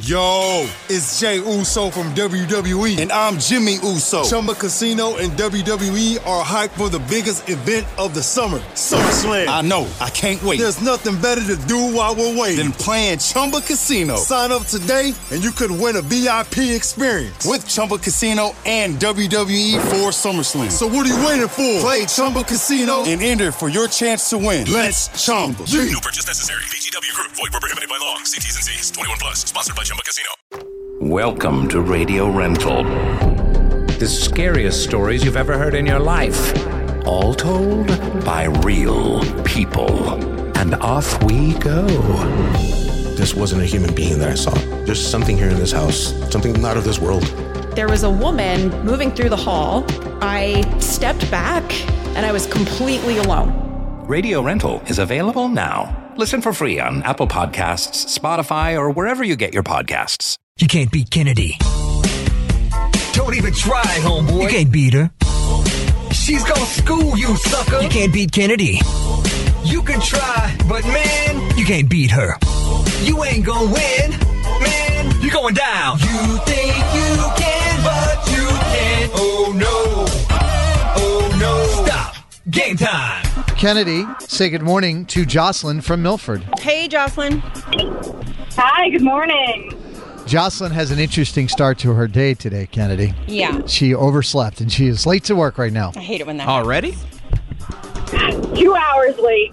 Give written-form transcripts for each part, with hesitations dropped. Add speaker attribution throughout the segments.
Speaker 1: Yo, it's Jay Uso from WWE, and I'm Jimmy Uso. Chumba Casino and WWE are hyped for the biggest event of the summer, SummerSlam. I know, I can't wait. There's nothing better to do while we're waiting than playing Chumba Casino. Sign up today, and you could win a VIP experience with Chumba Casino and WWE for SummerSlam. So what are you waiting for? Play Chumba Casino and enter for your chance to win. Let's Chumba.
Speaker 2: No purchase necessary. VGW Group. Void where prohibited by law. See T's and C's. 21 plus. Sponsored by Chumba Casino.
Speaker 3: Welcome to Radio Rental. The scariest stories you've ever heard in your life. All told by real people. And off we go.
Speaker 4: This wasn't a human being that I saw. There's something here in this house. Something not of this world.
Speaker 5: There was a woman moving through the hall. I stepped back and I was completely alone.
Speaker 3: Radio Rental is available now. Listen for free on Apple Podcasts, Spotify, or wherever you get your podcasts.
Speaker 6: You can't beat Kennedy.
Speaker 7: Don't even try, homeboy.
Speaker 6: You can't beat her.
Speaker 7: She's gonna school you, sucker.
Speaker 6: You can't beat Kennedy.
Speaker 7: You can try, but man,
Speaker 6: you can't beat her.
Speaker 7: You ain't gonna win. Man, you're going down. You think you can, but you can't. Oh no. Oh no. Stop. Game time.
Speaker 8: Kennedy, say good morning to Jocelyn from Milford.
Speaker 5: Hey, Jocelyn.
Speaker 9: Hi, good morning.
Speaker 8: Jocelyn has an interesting start to her day today, Kennedy.
Speaker 5: Yeah.
Speaker 8: She overslept, and she is late to work right now.
Speaker 5: I hate it when that
Speaker 10: Already?
Speaker 9: 2 hours late.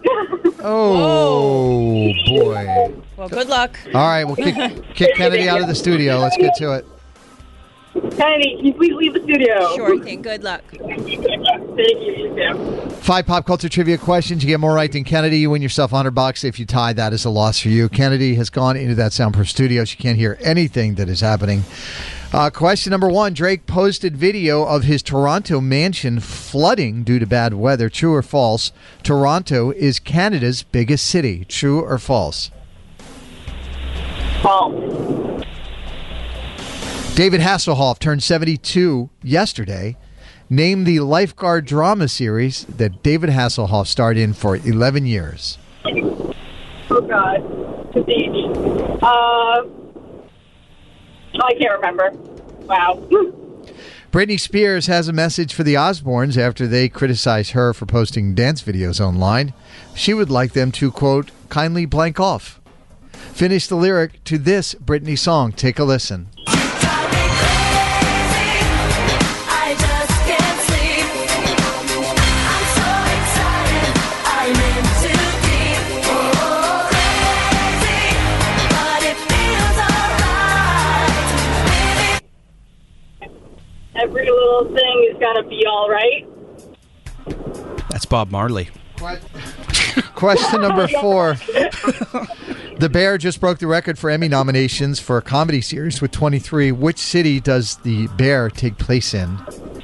Speaker 8: Oh, boy.
Speaker 5: Well, good luck.
Speaker 8: All right, we'll kick Kennedy out of the studio. Let's get to it.
Speaker 9: Kennedy, can you please leave the studio?
Speaker 5: Sure thing. Good luck.
Speaker 9: Thank you, you too.
Speaker 8: 5 pop culture trivia questions. You get more right than Kennedy. You win yourself $100. If you tie, that is a loss for you. Kennedy has gone into that soundproof studio. She can't hear anything that is happening. Question number 1. Drake posted video of his Toronto mansion flooding due to bad weather. True or false? Toronto is Canada's biggest city. True or false?
Speaker 9: False.
Speaker 8: David Hasselhoff turned 72 yesterday. Name the lifeguard drama series that David Hasselhoff starred in for 11 years.
Speaker 9: Oh, God. The beach. I can't remember. Wow.
Speaker 8: Britney Spears has a message for the Osbournes after they criticized her for posting dance videos online. She would like them to, quote, kindly blank off. Finish the lyric to this Britney song. Take a listen.
Speaker 9: Every little thing is going to be all right.
Speaker 10: That's Bob Marley.
Speaker 8: Question number 4. The Bear just broke the record for Emmy nominations for a comedy series with 23. Which city does The Bear take place in?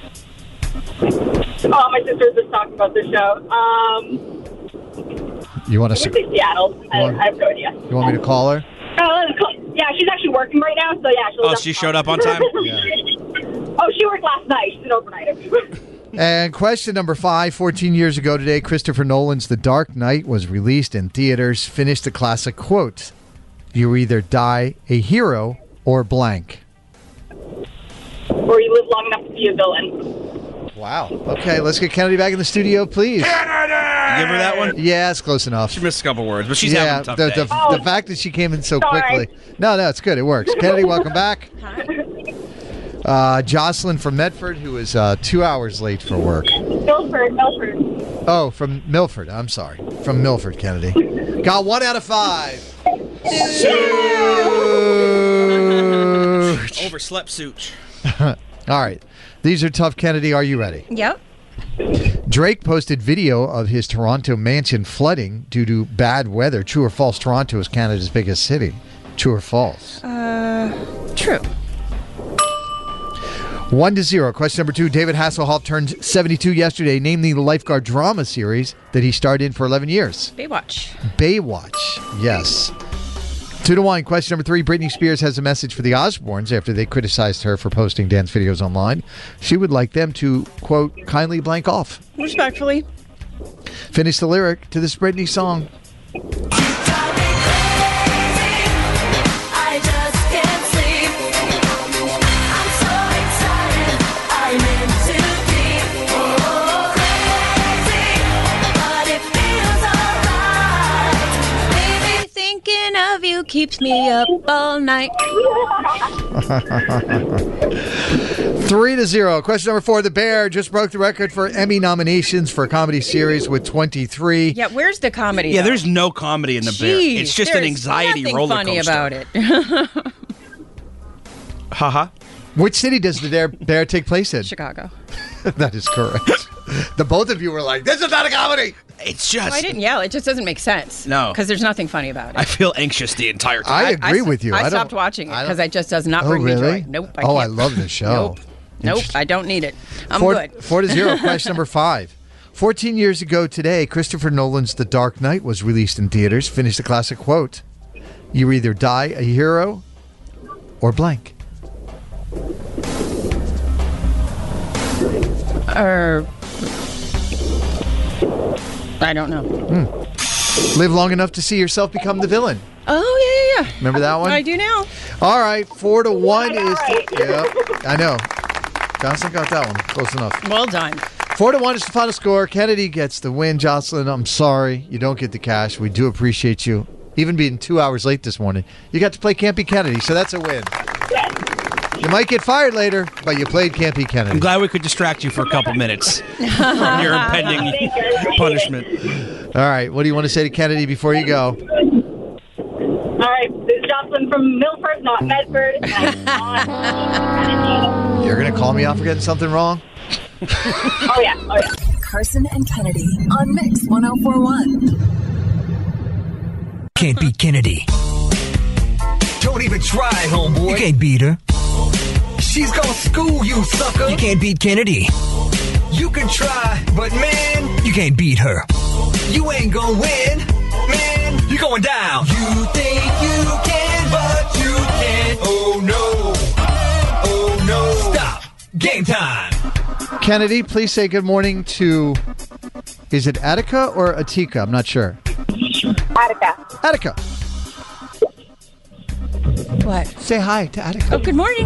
Speaker 9: Oh, my sister was just talking about the show.
Speaker 8: You want
Speaker 9: I would say Seattle. I have no idea.
Speaker 8: You want me to call her?
Speaker 9: Yeah, she's actually working right now, so yeah.
Speaker 10: She showed up on time?
Speaker 8: Yeah.
Speaker 9: Oh, she worked last night. She's an overnighter.
Speaker 8: And question number 5. 14 years ago today, Christopher Nolan's The Dark Knight was released in theaters. Finished the classic quote. You either die a hero or blank.
Speaker 9: Or you live long enough to be a villain.
Speaker 8: Wow. Okay, let's get Kennedy back in the studio, please.
Speaker 10: Kennedy! Give her that one?
Speaker 8: Yeah, it's close enough.
Speaker 10: She missed a couple words, but she's having a tough day.
Speaker 8: The fact that she came in so quickly. No, it's good. It works. Kennedy, welcome back. Jocelyn from Medford, who is 2 hours late for work.
Speaker 9: Milford.
Speaker 8: Oh, from Milford. I'm sorry. From Milford, Kennedy. Got 1 out of 5.
Speaker 10: Overslept Such.
Speaker 8: All right. These are tough, Kennedy. Are you ready?
Speaker 5: Yep.
Speaker 8: Drake posted video of his Toronto mansion flooding due to bad weather. True or false? Toronto is Canada's biggest city. True or false?
Speaker 5: True.
Speaker 8: 1-0. Question number 2. David Hasselhoff turned 72 yesterday. Name the lifeguard drama series that he starred in for 11 years.
Speaker 5: Baywatch.
Speaker 8: Yes. 2-1. Question number 3. Britney Spears has a message for the Osbournes after they criticized her for posting dance videos online. She would like them to, quote, kindly blank off.
Speaker 5: Respectfully.
Speaker 8: Finish the lyric to this Britney song.
Speaker 11: I just can't
Speaker 5: keeps me up all night.
Speaker 8: 3-0. Question number 4. The Bear just broke the record for Emmy nominations for a comedy series with 23.
Speaker 5: Yeah, where's the comedy?
Speaker 10: Yeah,
Speaker 5: though?
Speaker 10: there's no comedy in The Bear. It's just an anxiety
Speaker 5: nothing
Speaker 10: roller
Speaker 5: funny
Speaker 10: coaster.
Speaker 5: about it.
Speaker 10: Haha.
Speaker 8: Which city does the Bear take place in?
Speaker 5: Chicago.
Speaker 8: That is correct. The both of you were like, this is not a comedy.
Speaker 10: It's just...
Speaker 5: I didn't yell. It just doesn't make sense.
Speaker 10: No.
Speaker 5: Because there's nothing funny about it.
Speaker 10: I feel anxious the entire time.
Speaker 8: I agree with you.
Speaker 5: I
Speaker 8: don't-
Speaker 5: stopped watching it
Speaker 8: I
Speaker 5: because
Speaker 8: don't-
Speaker 5: it just does not
Speaker 8: Oh,
Speaker 5: bring me
Speaker 8: really?
Speaker 5: joy. Nope. I
Speaker 8: I
Speaker 5: can't.
Speaker 8: love this show.
Speaker 5: Nope, I don't need it. I'm
Speaker 8: 4
Speaker 5: good.
Speaker 8: 4-0. Question number 5. 14 years ago today, Christopher Nolan's The Dark Knight was released in theaters. Finished the classic quote: "You either die a hero or blank."
Speaker 5: I don't know.
Speaker 8: Live long enough to see yourself become the villain.
Speaker 5: Oh, yeah.
Speaker 8: Remember that one?
Speaker 5: I do now.
Speaker 8: All right, 4-1 is. Yep, I know. Jocelyn got that one close enough.
Speaker 5: Well done.
Speaker 8: 4-1 is the final score. Kennedy gets the win. Jocelyn, I'm sorry you don't get the cash. We do appreciate you. Even being 2 hours late this morning, you got to play Campy Kennedy, so that's a win. You might get fired later, but you played Campy Kennedy.
Speaker 10: I'm glad we could distract you for a couple minutes from your impending punishment.
Speaker 8: All right, what do you want to say to Kennedy before you go?
Speaker 9: All right, this is Jocelyn from Milford, not Medford.
Speaker 8: You're going to call me out for getting something wrong?
Speaker 9: Oh, yeah.
Speaker 11: Carson and Kennedy on Mix 1041.
Speaker 6: Can't beat Kennedy.
Speaker 7: Don't even try, homeboy.
Speaker 6: You can't beat her.
Speaker 7: She's gonna school you, sucker.
Speaker 6: You can't beat Kennedy.
Speaker 7: You can try, but man,
Speaker 6: You can't beat her.
Speaker 7: you ain't gonna win. Man, you're going down. You think you can, but you can't. Oh no. Oh no. Stop. Game time.
Speaker 8: Kennedy, please say good morning to, is it Attica or Atika? I'm not sure. Attica.
Speaker 5: What?
Speaker 8: Say hi to Attica.
Speaker 5: Oh, good morning.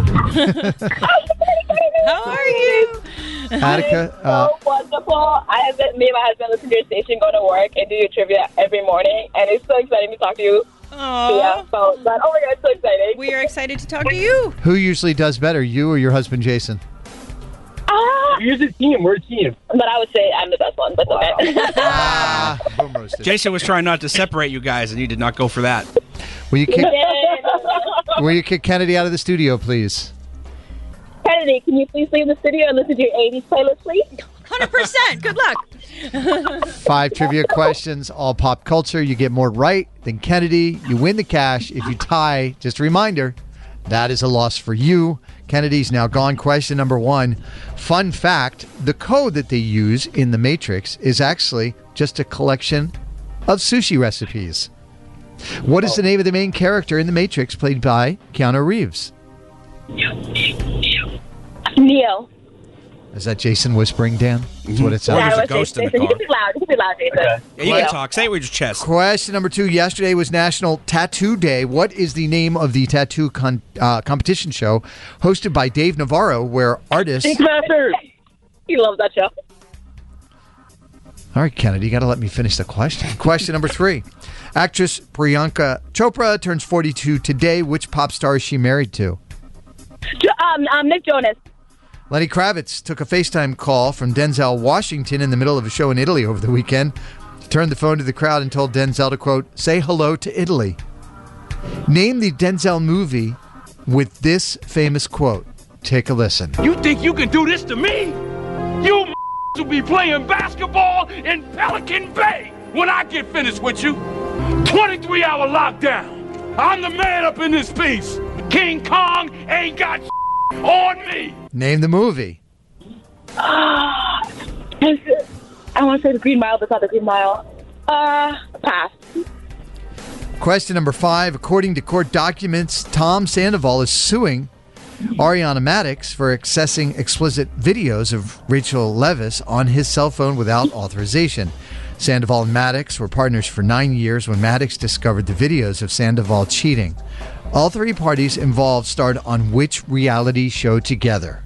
Speaker 5: How are you?
Speaker 8: Attica.
Speaker 9: So wonderful. I have been, me and my husband listen to your station, go to work, and do your trivia every morning, and it's so exciting to talk to you.
Speaker 5: Aww.
Speaker 9: Yeah, so, but, oh my God, it's so exciting.
Speaker 5: We are excited to talk to you.
Speaker 8: Who usually does better, you or your husband, Jason?
Speaker 9: Here's a team. We're a team. But I would say I'm the best one. That's okay.
Speaker 8: Boom roasted.
Speaker 10: Jason was trying not to separate you guys, and you did not go for that.
Speaker 8: Will you kick Kennedy out of the studio, please?
Speaker 9: Kennedy, can you please leave the studio and listen to your 80s playlist, please?
Speaker 5: 100%. Good luck.
Speaker 8: 5 trivia questions, all pop culture. You get more right than Kennedy. You win the cash. If you tie, just a reminder, that is a loss for you. Kennedy's now gone. Question number 1. Fun fact, the code that they use in The Matrix is actually just a collection of sushi recipes. What is the name of the main character in The Matrix played by Keanu Reeves?
Speaker 9: Neo.
Speaker 8: Is that Jason whispering, Dan? That's what it sounds
Speaker 10: There's
Speaker 8: like.
Speaker 10: a ghost in the
Speaker 9: Jason, you
Speaker 10: car.
Speaker 9: can be loud. You can be loud, Jason.
Speaker 10: Yeah, you
Speaker 8: Well-
Speaker 10: can talk. Say it with your chest.
Speaker 8: Question number 2. Yesterday was National Tattoo Day. What is the name of the tattoo competition show hosted by Dave Navarro where artists...
Speaker 9: Masters. He loves that show.
Speaker 8: All right, Kennedy, you got to let me finish the question. Question number 3. Actress Priyanka Chopra turns 42 today. Which pop star is she married to?
Speaker 9: Nick Jonas.
Speaker 8: Lenny Kravitz took a FaceTime call from Denzel Washington in the middle of a show in Italy over the weekend. He turned the phone to the crowd and told Denzel to, quote, "Say hello to Italy." Name the Denzel movie with this famous quote. Take a listen.
Speaker 12: You think you can do this to me? You will be playing basketball in Pelican Bay when I get finished with you. 23-hour lockdown. I'm the man up in this piece. King Kong ain't got on me.
Speaker 8: Name the movie.
Speaker 9: I want to say the Green Mile, but it's not the Green Mile. Pass.
Speaker 8: Question number 5. According to court documents, Tom Sandoval is suing Ariana Madix for accessing explicit videos of Rachel Leviss on his cell phone without authorization. Sandoval and Maddox were partners for 9 years when Maddox discovered the videos of Sandoval cheating. All 3 parties involved starred on which reality show together?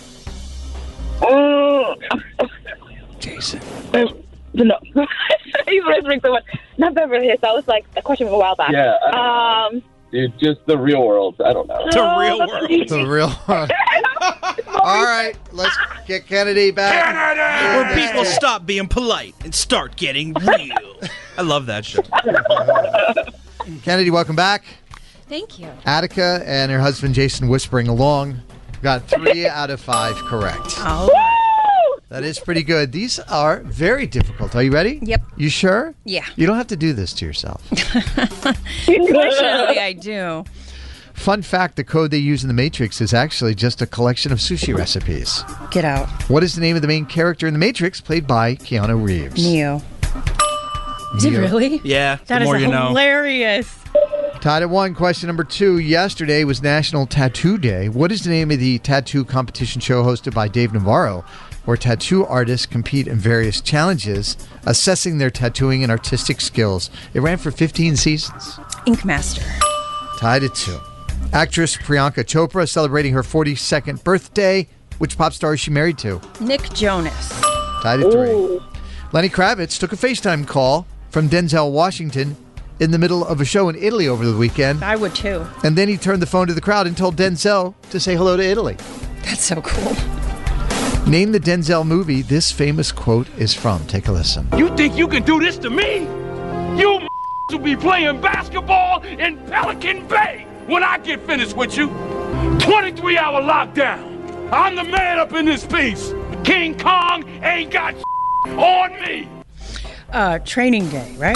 Speaker 8: Jason.
Speaker 9: No. He's whispering so much. Not Beverly Hills. That was like a question from a while back.
Speaker 13: Yeah. Dude, just the real world. I don't know.
Speaker 10: The real world.
Speaker 8: The real world. All right, let's get Kennedy back.
Speaker 10: Where people stop being polite and start getting real. I love that show.
Speaker 8: Kennedy, welcome back.
Speaker 5: Thank you.
Speaker 8: Attica and her husband Jason whispering along. Got 3 out of 5 correct.
Speaker 5: All right.
Speaker 8: That is pretty good. These are very difficult. Are you ready?
Speaker 5: Yep.
Speaker 8: You sure?
Speaker 5: Yeah.
Speaker 8: You don't have to do this to yourself.
Speaker 5: Fortunately, I do.
Speaker 8: Fun fact, the code they use in The Matrix is actually just a collection of sushi recipes.
Speaker 5: Get out.
Speaker 8: What is the name of the main character in The Matrix played by Keanu Reeves?
Speaker 5: Neo. Is it really?
Speaker 10: Yeah.
Speaker 5: That
Speaker 10: the more
Speaker 5: is
Speaker 10: you know.
Speaker 5: hilarious.
Speaker 8: Tied at 1. Question number 2. Yesterday was National Tattoo Day. What is the name of the tattoo competition show hosted by Dave Navarro, where tattoo artists compete in various challenges, assessing their tattooing and artistic skills? It ran for 15 seasons.
Speaker 5: Ink Master.
Speaker 8: Tied at 2. Actress Priyanka Chopra celebrating her 42nd birthday. Which pop star is she married to?
Speaker 5: Nick Jonas.
Speaker 8: Tied at 3. Lenny Kravitz took a FaceTime call from Denzel Washington in the middle of a show in Italy over the weekend.
Speaker 5: I would too.
Speaker 8: And then he turned the phone to the crowd and told Denzel to say hello to Italy.
Speaker 5: That's so cool.
Speaker 8: Name the Denzel movie this famous quote is from. Take a listen.
Speaker 12: You think you can do this to me? You will be playing basketball in Pelican Bay when I get finished with you. 23-hour lockdown. I'm the man up in this piece. King Kong ain't got on me.
Speaker 5: Training Day, right?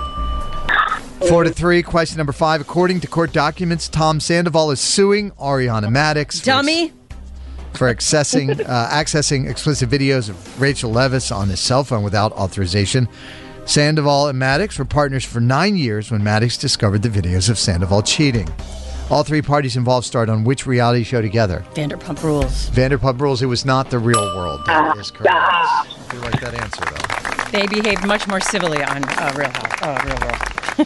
Speaker 8: 4-3. Question number 5. According to court documents, Tom Sandoval is suing Ariana Madix.
Speaker 5: Dummy.
Speaker 8: For accessing explicit videos of Rachel Leviss on his cell phone without authorization. Sandoval and Maddox were partners for 9 years when Maddox discovered the videos of Sandoval cheating. All 3 parties involved starred on which reality show together?
Speaker 5: Vanderpump Rules.
Speaker 8: Vanderpump Rules. It was not The Real World. That is correct. I do like that answer, though.
Speaker 5: They behaved much more civilly on Real World.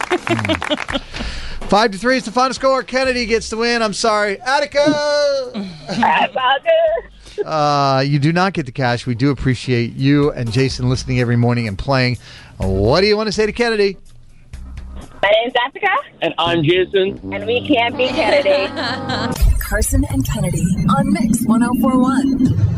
Speaker 8: 5-3 is the final score. Kennedy gets the win. I'm sorry. Attica! You do not get the cash. We do appreciate you and Jason listening every morning and playing. What do you want to say to Kennedy?
Speaker 9: My name's Attica.
Speaker 13: And I'm Jason.
Speaker 9: And we can't be Kennedy.
Speaker 11: Carson and Kennedy on Mix 1041.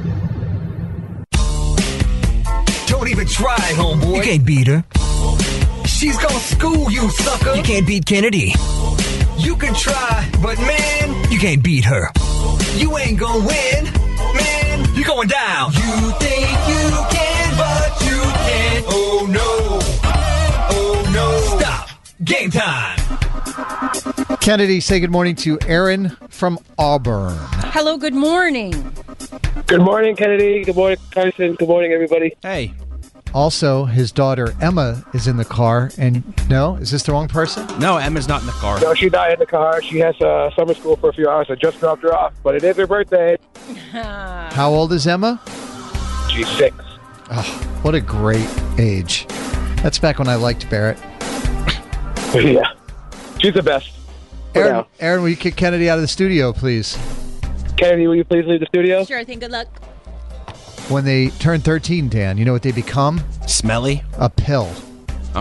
Speaker 7: Don't even try, homeboy.
Speaker 6: You can't beat her.
Speaker 7: She's gonna school you, sucker.
Speaker 6: You can't beat Kennedy.
Speaker 7: You can try, but man,
Speaker 6: You can't beat her.
Speaker 7: you ain't gonna win. Man, you're going down. You think you can, but you can't. Oh no. Oh no. Stop. Game time.
Speaker 8: Kennedy, say good morning to Aaron from Auburn.
Speaker 5: Hello, good morning.
Speaker 13: Good morning, Kennedy. Good morning, Carson. Good morning, everybody.
Speaker 10: Hey.
Speaker 8: Also, his daughter Emma is in the car. And no, is this the wrong person?
Speaker 10: No, Emma's not in the car.
Speaker 13: No, she's not in the car. She has summer school for a few hours. I just dropped her off, but it is her birthday.
Speaker 8: How old is Emma?
Speaker 13: She's 6.
Speaker 8: Oh, what a great age. That's back when I liked Barrett.
Speaker 13: Yeah. She's the best.
Speaker 8: Aaron, will you kick Kennedy out of the studio, please?
Speaker 13: Kennedy, will you please leave the studio?
Speaker 5: Sure thing. Good luck.
Speaker 8: When they turn 13, Dan, you know what they become?
Speaker 10: Smelly?
Speaker 8: A pill.
Speaker 10: Oh.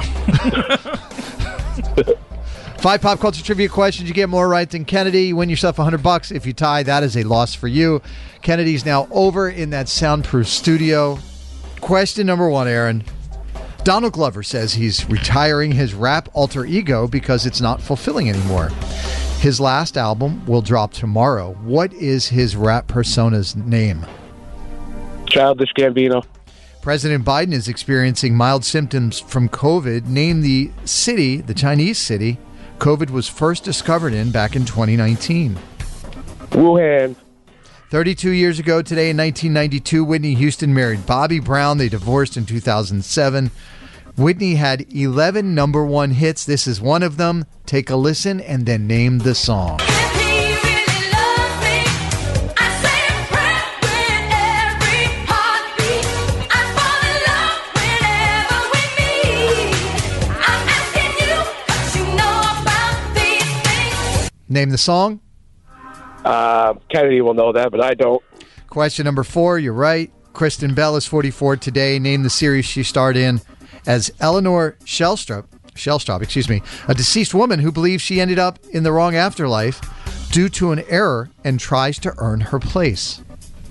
Speaker 8: 5 pop culture trivia questions. You get more right than Kennedy. You win yourself $100. If you tie, that is a loss for you. Kennedy's now over in that soundproof studio. Question number 1, Aaron. Donald Glover says he's retiring his rap alter ego because it's not fulfilling anymore. His last album will drop tomorrow. What is his rap persona's name?
Speaker 13: Childish Gambino.
Speaker 8: President Biden is experiencing mild symptoms from COVID. Name the city, the Chinese city, COVID was first discovered in back in 2019.
Speaker 13: Wuhan.
Speaker 8: 32 years ago today in 1992, Whitney Houston married Bobby Brown. They divorced in 2007. Whitney had 11 number 1 hits. This is one of them. Take a listen and then name the song. Name the song.
Speaker 13: Kennedy will know that, but I don't.
Speaker 8: Question number 4, you're right. Kristen Bell is 44 today. Name the series she starred in as Eleanor Shellstrop, a deceased woman who believes she ended up in the wrong afterlife due to an error and tries to earn her place?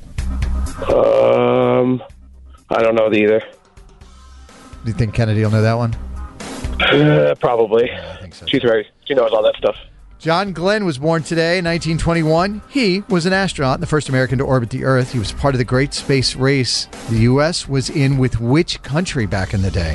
Speaker 13: I don't know either.
Speaker 8: Do you think Kennedy will know that one?
Speaker 13: Probably.
Speaker 8: I think so.
Speaker 13: She's right. She knows all that stuff.
Speaker 8: John Glenn was born today in 1921. He was an astronaut and the first American to orbit the Earth. He was part of the Great Space Race the U.S. was in with which country back in the day?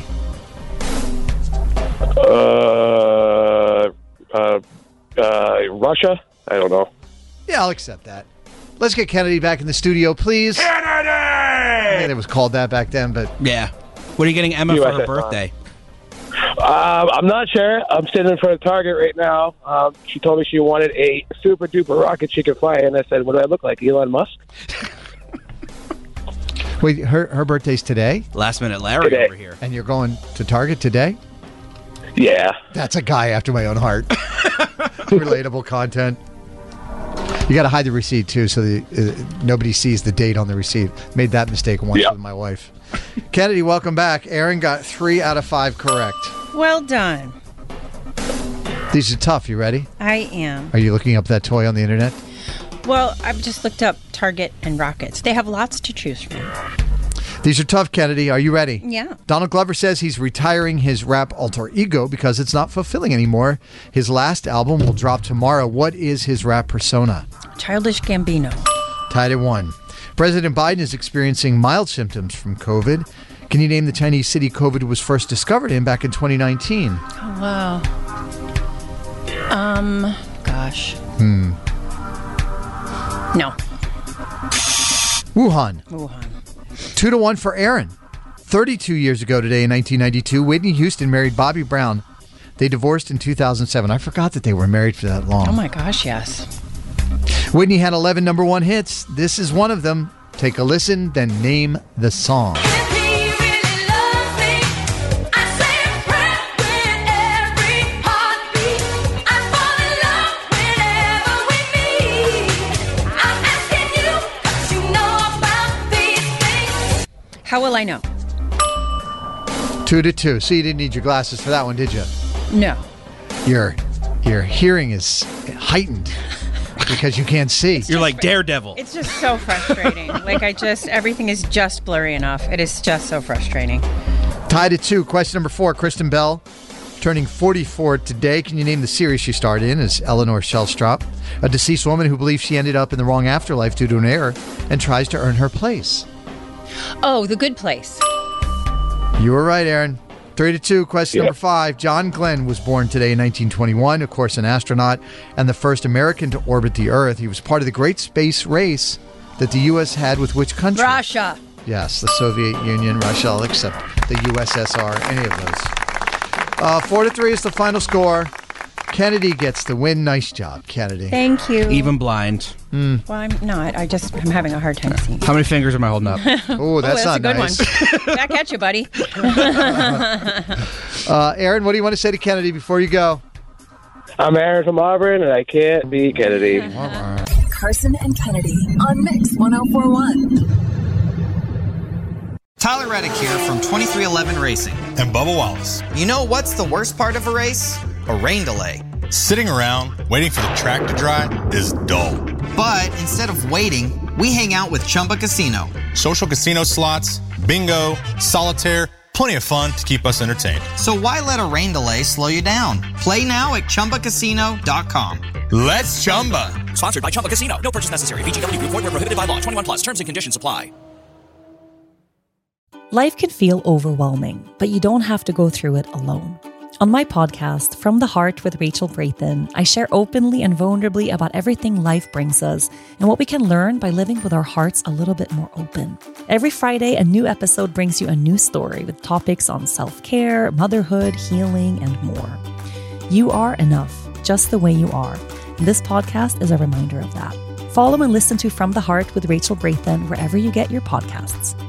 Speaker 13: Russia? I don't know.
Speaker 8: Yeah, I'll accept that. Let's get Kennedy back in the studio, please.
Speaker 10: Kennedy!
Speaker 8: I think it was called that back then, but...
Speaker 10: Yeah. What are you getting Emma for her birthday?
Speaker 13: I'm not sure. I'm sitting in front of Target right now. She told me she wanted a super duper rocket she could fly, and I said, "What do I look like, Elon Musk?"
Speaker 8: Wait, her birthday's today?
Speaker 10: Last minute Larry
Speaker 13: Today.
Speaker 10: over here.
Speaker 8: And you're going to Target today?
Speaker 13: Yeah.
Speaker 8: That's a guy after my own heart. Relatable content. You got to hide the receipt, too, so nobody sees the date on the receipt. Made that mistake once with my wife. Kennedy, welcome back. Aaron got 3 out of 5 correct.
Speaker 14: Well done.
Speaker 8: These are tough. You ready?
Speaker 14: I am.
Speaker 8: Are you looking up that toy on the internet?
Speaker 14: Well, I've just looked up Target and Rockets. They have lots to choose from.
Speaker 8: These are tough, Kennedy. Are you ready?
Speaker 14: Yeah.
Speaker 8: Donald Glover says he's retiring his rap alter ego because it's not fulfilling anymore. His last album will drop tomorrow. What is his rap persona?
Speaker 14: Childish Gambino.
Speaker 8: Tied at 1. President Biden is experiencing mild symptoms from COVID. Can you name the Chinese city COVID was first discovered in back in 2019?
Speaker 14: Oh, wow. Gosh. No.
Speaker 8: Wuhan. 2-1 for Aaron. 32 years ago today in 1992, Whitney Houston married Bobby Brown. They divorced in 2007. I forgot that they were married for that long.
Speaker 14: Oh, my gosh, yes.
Speaker 8: Whitney had 11 number 1 hits. This is one of them. Take a listen, then name the song.
Speaker 14: How will I know?
Speaker 8: 2-2. So you didn't need your glasses for that one, did you?
Speaker 14: No.
Speaker 8: Your hearing is heightened because you can't see.
Speaker 10: You're like Daredevil.
Speaker 14: It's just so frustrating. Everything is just blurry enough. It is just so frustrating.
Speaker 8: Tied at 2. Question number 4. Kristen Bell, turning 44 today. Can you name the series she starred in as Eleanor Shellstrop, a deceased woman who believes she ended up in the wrong afterlife due to an error and tries to earn her place?
Speaker 14: Oh, The Good Place.
Speaker 8: You were right, Aaron. 3-2. Question number 5. John Glenn was born today in 1921, of course, an astronaut and the first American to orbit the Earth. He was part of the Great Space Race that the U.S. had with which country?
Speaker 14: Russia.
Speaker 8: Yes, the Soviet Union, Russia. I'll accept the USSR, any of those. 4-3 is the final score. Kennedy gets the win. Nice job, Kennedy.
Speaker 14: Thank you.
Speaker 10: Even blind.
Speaker 14: Well, I'm not. I'm having a hard time seeing.
Speaker 10: How many fingers am I holding up?
Speaker 8: Oh, that's not
Speaker 14: a good
Speaker 8: nice.
Speaker 14: one. Back at you, buddy.
Speaker 8: Aaron, what do you want to say to Kennedy before you go?
Speaker 13: I'm Aaron from Auburn, and I can't beat Kennedy.
Speaker 11: Carson and Kennedy on Mix 104.1.
Speaker 15: Tyler Reddick here from 2311 Racing.
Speaker 16: And Bubba Wallace.
Speaker 15: You know what's the worst part of a race? A rain delay.
Speaker 16: Sitting around waiting for the track to dry is dull.
Speaker 15: But instead of waiting, we hang out with Chumba Casino.
Speaker 16: Social casino slots, bingo, solitaire, plenty of fun to keep us entertained.
Speaker 15: So why let a rain delay slow you down? Play now at ChumbaCasino.com.
Speaker 16: Let's Chumba.
Speaker 17: Sponsored by Chumba Casino. No purchase necessary. VGW Group. Void where prohibited by law. 21 plus. Terms and conditions apply.
Speaker 18: Life can feel overwhelming, but you don't have to go through it alone. On my podcast, From the Heart with Rachel Brathen, I share openly and vulnerably about everything life brings us and what we can learn by living with our hearts a little bit more open. Every Friday, a new episode brings you a new story with topics on self-care, motherhood, healing, and more. You are enough, just the way you are. And this podcast is a reminder of that. Follow and listen to From the Heart with Rachel Brathen wherever you get your podcasts.